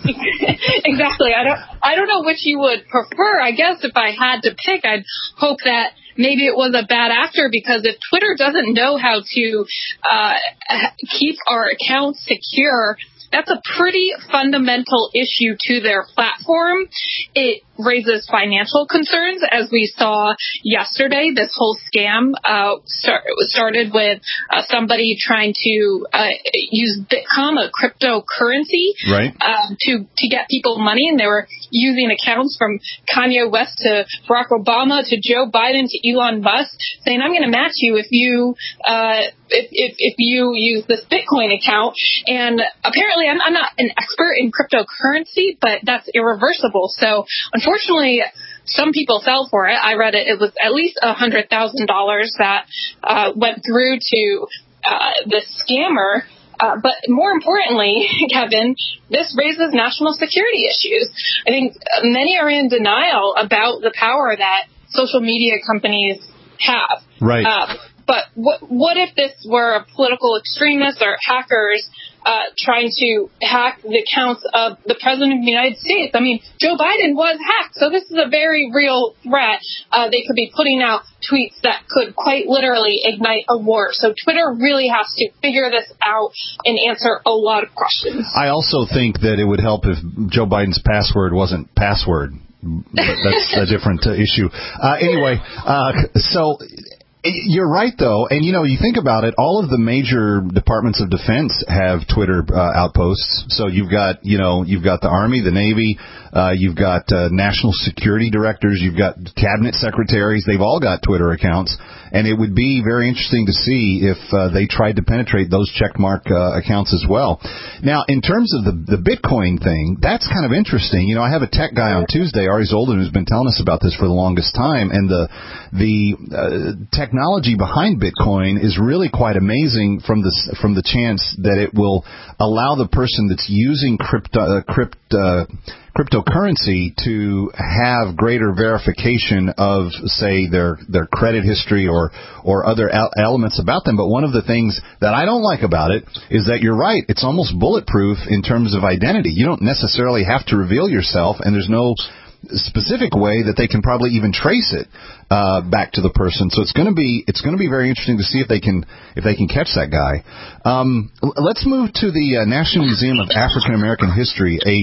Exactly. I don't. I don't know which you would prefer. I guess if I had to pick, I'd hope that maybe it was a bad actor, because if Twitter doesn't know how to uh, keep our accounts secure, that's a pretty fundamental issue to their platform. It raises financial concerns, as we saw yesterday. This whole scam uh, start, started with uh, somebody trying to uh, use Bitcoin, a cryptocurrency, right, um, to to get people money, and they were using accounts from Kanye West to Barack Obama to Joe Biden to Elon Musk, saying, "I'm going to match you if you uh, if, if if you use this Bitcoin account." And apparently, I'm, I'm not an expert in cryptocurrency, but that's irreversible. So unfortunately, some people fell for it. I read it. It was at least one hundred thousand dollars that uh, went through to uh, the scammer. Uh, but more importantly, Kevin, this raises national security issues. I think many are in denial about the power that social media companies have. Right. Uh, but what, what if this were a political extremist or hackers uh, trying to hack the accounts of the President of the United States? I mean, Joe Biden was hacked, so this is a very real threat. Uh, they could be putting out tweets that could quite literally ignite a war. So Twitter really has to figure this out and answer a lot of questions. I also think that it would help if Joe Biden's password wasn't password. But that's a different uh, issue. Uh, anyway, uh, so... You're right, though, and, you know, you think about it, all of the major departments of defense have Twitter uh, outposts. So you've got, you know, you've got the Army, the Navy, uh, you've got uh, national security directors, you've got cabinet secretaries. They've all got Twitter accounts, and it would be very interesting to see if uh, they tried to penetrate those checkmark uh, accounts as well. Now, in terms of the, the Bitcoin thing, that's kind of interesting. You know, I have a tech guy on Tuesday, Ari Zolden, who's been telling us about this for the longest time, and the the uh, tech technology behind Bitcoin is really quite amazing from the from the chance that it will allow the person that's using crypto, uh, crypt, uh, cryptocurrency to have greater verification of, say, their their credit history or or other al- elements about them. But one of the things that I don't like about it is that you're right. It's almost bulletproof in terms of identity. You don't necessarily have to reveal yourself, and there's no specific way that they can probably even trace it uh, back to the person. So it's going to be it's going to be very interesting to see if they can if they can catch that guy. Um, let's move to the uh, National Museum of African American History, a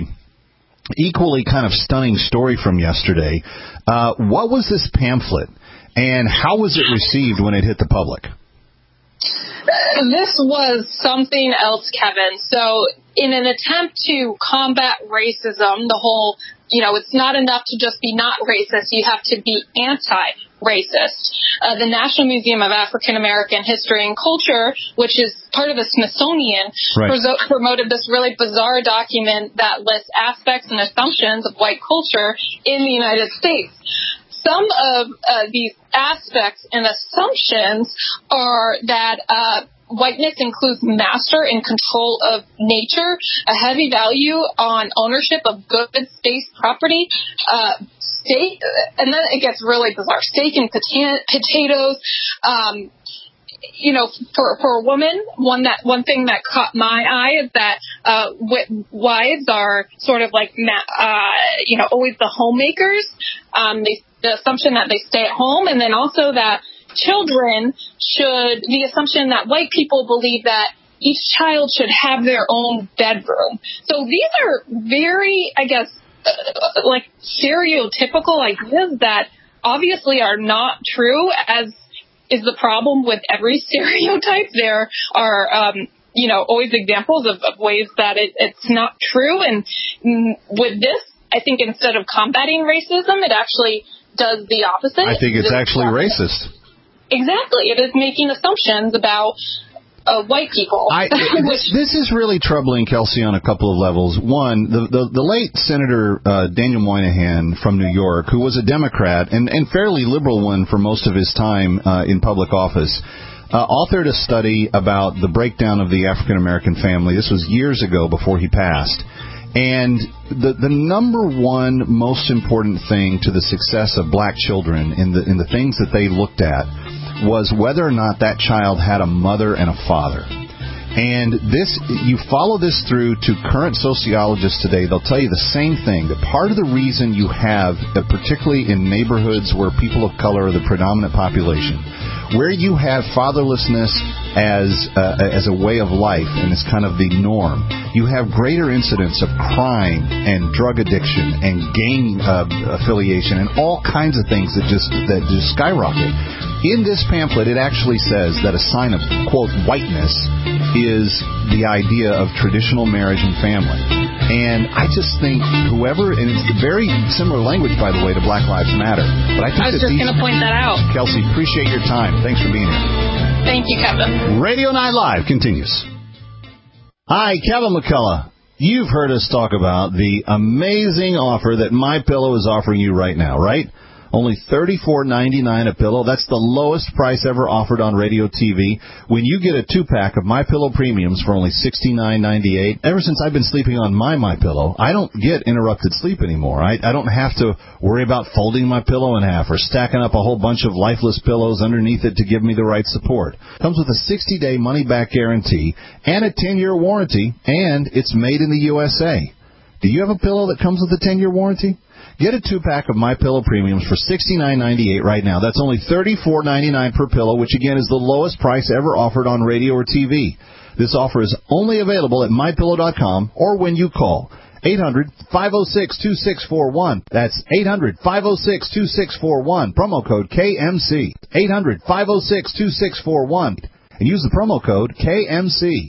equally kind of stunning story from yesterday. Uh, what was this pamphlet, and how was it received when it hit the public? This was something else, Kevin. So in an attempt to combat racism, the whole, you know, it's not enough to just be not racist. You have to be anti-racist. Uh, the National Museum of African American History and Culture, which is part of the Smithsonian, right. pres- promoted this really bizarre document that lists aspects and assumptions of white culture in the United States. Some of uh, these aspects and assumptions are that uh, whiteness includes master and control of nature, a heavy value on ownership of goods, space, property, uh, steak, and then it gets really bizarre. Steak and pota- potatoes. Um, you know, for for a woman, one that one thing that caught my eye is that uh, wives are sort of like, uh, you know, always the homemakers. Um, they, the assumption that they stay at home, and then also that children should, the assumption that white people believe that each child should have their own bedroom. So these are very, I guess, uh, like stereotypical ideas that obviously are not true, as is the problem with every stereotype. There are, um, you know, always examples of, of ways that it, it's not true. And mm, with this, I think instead of combating racism, it actually does the opposite. I think it's actually racist. Exactly. It is making assumptions about uh, white people. I, this, this is really troubling, Kelsey, on a couple of levels. One, the, the, the late Senator uh, Daniel Moynihan from New York, who was a Democrat and, and fairly liberal one for most of his time uh, in public office, uh, authored a study about the breakdown of the African-American family. This was years ago before he passed. And the the number one most important thing to the success of black children in the in the things that they looked at was whether or not that child had a mother and a father. And this, you follow this through to current sociologists today, they'll tell you the same thing. That part of the reason you have, particularly in neighborhoods where people of color are the predominant population, where you have fatherlessness as uh, as a way of life and it's kind of the norm, you have greater incidence of crime and drug addiction and gang uh, affiliation and all kinds of things that just that just skyrocket. In this pamphlet, it actually says that a sign of, quote, whiteness is the idea of traditional marriage and family. And I just think whoever, and it's very similar language, by the way, to Black Lives Matter. But I, think I was that just going to point that out. Kelsey, appreciate your time. Thanks for being here. Thank you, Kevin. Radio Night Live continues. Hi, Kevin McCullough. You've heard us talk about the amazing offer that MyPillow is offering you right now, right? Only thirty-four ninety-nine a pillow. That's the lowest price ever offered on radio T V. When you get a two-pack of MyPillow Premiums for only sixty-nine ninety-eight, ever since I've been sleeping on my MyPillow, I don't get interrupted sleep anymore. I, I don't have to worry about folding my pillow in half or stacking up a whole bunch of lifeless pillows underneath it to give me the right support. Comes with a sixty-day money-back guarantee and a ten-year warranty, and it's made in the U S A. Do you have a pillow that comes with a ten-year warranty? Get a two-pack of MyPillow Premiums for sixty-nine ninety-eight right now. That's only thirty-four ninety-nine per pillow, which, again, is the lowest price ever offered on radio or T V. This offer is only available at my pillow dot com or when you call eight hundred, five oh six, two six four one. That's eight hundred, five oh six, two six four one. Promo code K M C. eight hundred, five oh six, two six four one. And use the promo code K M C.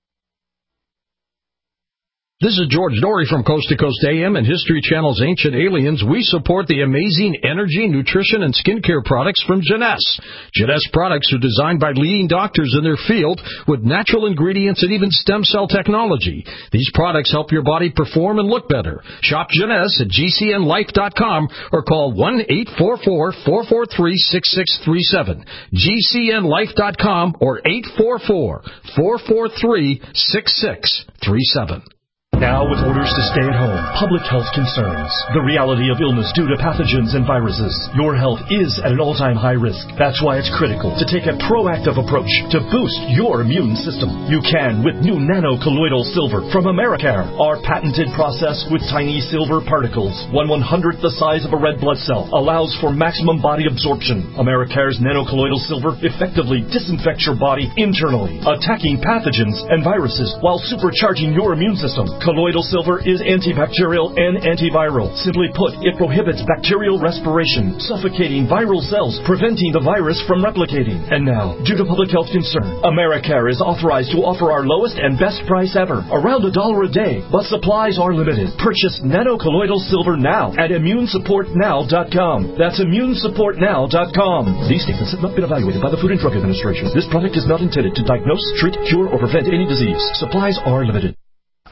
This is George Dory from Coast to Coast A M and History Channel's Ancient Aliens. We support the amazing energy, nutrition, and skincare products from Jeunesse. Jeunesse products are designed by leading doctors in their field with natural ingredients and even stem cell technology. These products help your body perform and look better. Shop Jeunesse at G C N life dot com or call one eight four four, four four three, six six three seven. G C N life dot com or eight four four, four four three, six six three seven. Now with orders to stay at home, public health concerns, the reality of illness due to pathogens and viruses, your health is at an all-time high risk. That's why it's critical to take a proactive approach to boost your immune system. You can with new nano-colloidal silver from Americare. Our patented process with tiny silver particles, one one-hundredth the size of a red blood cell, allows for maximum body absorption. Americare's nano-colloidal silver effectively disinfects your body internally, attacking pathogens and viruses while supercharging your immune system. Colloidal silver is antibacterial and antiviral. Simply put, it prohibits bacterial respiration, suffocating viral cells, preventing the virus from replicating. And now, due to public health concern, Americare is authorized to offer our lowest and best price ever, around a dollar a day, but supplies are limited. Purchase nano-colloidal silver now at immune support now dot com. That's immune support now dot com. These statements have not been evaluated by the Food and Drug Administration. This product is not intended to diagnose, treat, cure, or prevent any disease. Supplies are limited.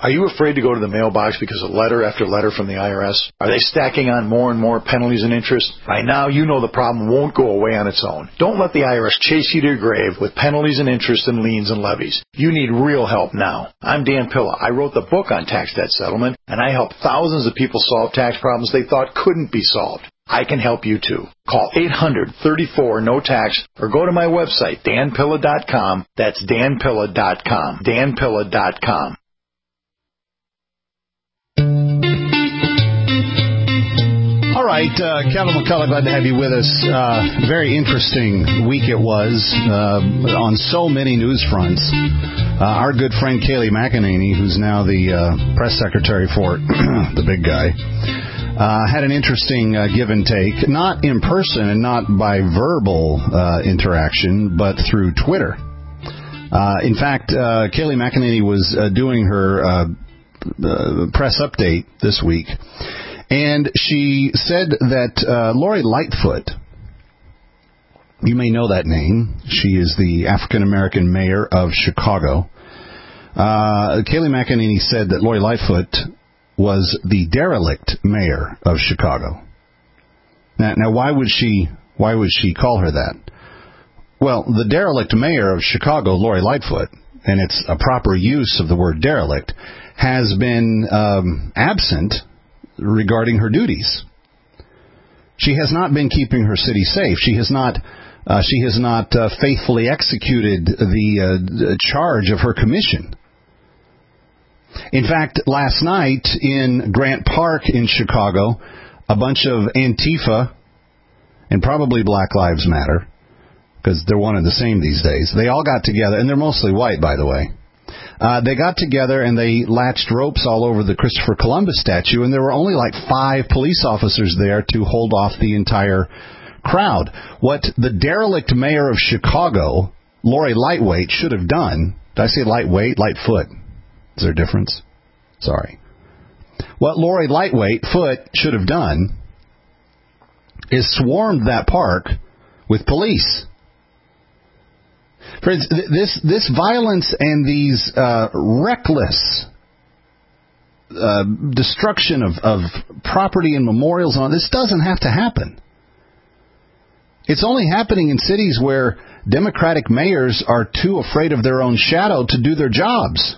Are you afraid to go to the mailbox because of letter after letter from the I R S? Are they stacking on more and more penalties and interest? By now, you know the problem won't go away on its own. Don't let the I R S chase you to your grave with penalties and interest and liens and levies. You need real help now. I'm Dan Pilla. I wrote the book on tax debt settlement, and I help thousands of people solve tax problems they thought couldn't be solved. I can help you too. Call eight hundred, thirty-four, no tax or go to my website, dan pilla dot com. That's dan pilla dot com. dan pilla dot com. All right, uh, Kevin McCullough, glad to have you with us. Uh, very interesting week it was uh, on so many news fronts. Uh, our good friend Kayleigh McEnany, who's now the uh, press secretary for the big guy, uh, had an interesting uh, give and take, not in person and not by verbal uh, interaction, but through Twitter. Uh, in fact, uh, Kayleigh McEnany was uh, doing her uh, uh, press update this week, and she said that uh, Lori Lightfoot, you may know that name. She is the African-American mayor of Chicago. Uh, Kayleigh McEnany said that Lori Lightfoot was the derelict mayor of Chicago. Now, now, why would she? Why would she call her that? Well, the derelict mayor of Chicago, Lori Lightfoot, and it's a proper use of the word derelict, has been um, absent regarding her duties. She has not been keeping her city safe. She has not. Uh, she has not uh, faithfully executed the uh, charge of her commission. In fact, last night in Grant Park in Chicago, a bunch of Antifa and probably Black Lives Matter, because they're one and the same these days, they all got together, and they're mostly white, by the way. Uh, they got together and they latched ropes all over the Christopher Columbus statue, and there were only like five police officers there to hold off the entire crowd. What the derelict mayor of Chicago, Lori Lightweight, should have done, did I say lightweight? Lightfoot. Is there a difference? Sorry. What Lori Lightweight Foot should have done is swarmed that park with police. Friends, this this violence and these uh, reckless uh, destruction of, of property and memorials on this doesn't have to happen. It's only happening in cities where Democratic mayors are too afraid of their own shadow to do their jobs.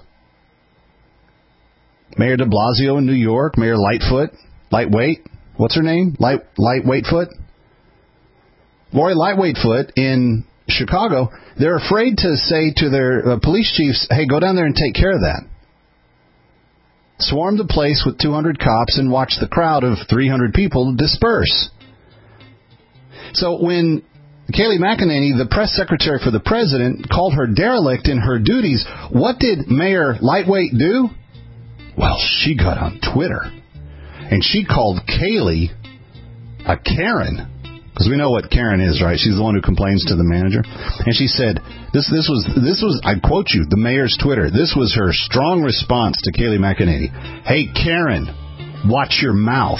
Mayor de Blasio in New York, Mayor Lightfoot, Lightweight, what's her name? Light Lightweight Foot? Lori Lightweight Foot in Chicago, they're afraid to say to their uh, police chiefs, hey, go down there and take care of that. Swarm the place with two hundred cops and watch the crowd of three hundred people disperse. So when Kayleigh McEnany, the press secretary for the president, called her derelict in her duties, what did Mayor Lightweight do? Well, she got on Twitter, and she called Kayleigh a Karen. Because we know what Karen is, right? She's the one who complains to the manager. And she said, this this was, this was I quote you, the mayor's Twitter. This was her strong response to Kayleigh McEnany. Hey, Karen, watch your mouth.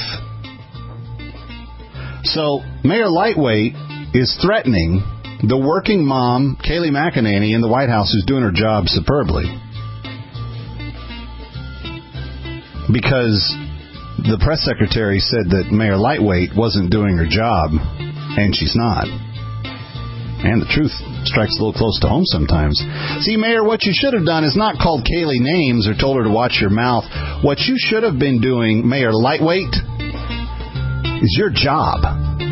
So Mayor Lightweight is threatening the working mom, Kayleigh McEnany, in the White House, who's doing her job superbly. Because the press secretary said that Mayor Lightweight wasn't doing her job, and she's not. And the truth strikes a little close to home sometimes. See, Mayor, what you should have done is not called Kayleigh names or told her to watch your mouth. What you should have been doing, Mayor Lightweight, is your job.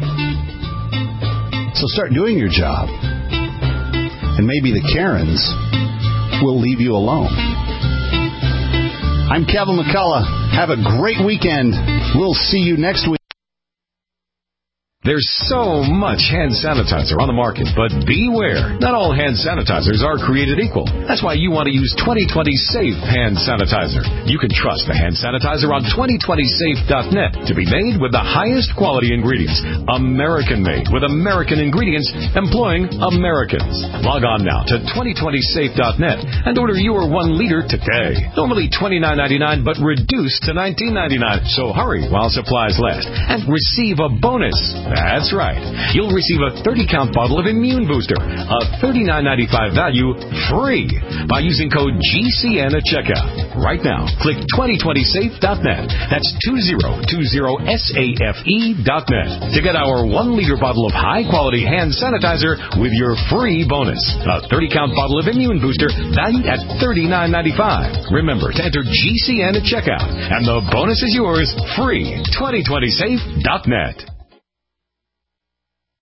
So start doing your job. And maybe the Karens will leave you alone. I'm Kevin McCullough. Have a great weekend. We'll see you next week. There's so much hand sanitizer on the market, but beware. Not all hand sanitizers are created equal. That's why you want to use twenty twenty Safe Hand Sanitizer. You can trust the hand sanitizer on twenty twenty safe dot net to be made with the highest quality ingredients. American-made with American ingredients employing Americans. Log on now to twenty twenty safe dot net and order your one liter today. Normally twenty-nine ninety-nine, but reduced to nineteen ninety-nine. So hurry while supplies last and receive a bonus. That's right. You'll receive a thirty count bottle of Immune Booster, a thirty-nine ninety-five value, free by using code G C N at checkout. Right now, click twenty twenty safe dot net. That's two zero two zero safe dot net to get our one liter bottle of high-quality hand sanitizer with your free bonus. A thirty count bottle of Immune Booster valued at thirty-nine ninety-five. Remember to enter G C N at checkout, and the bonus is yours free. twenty twenty safe dot net.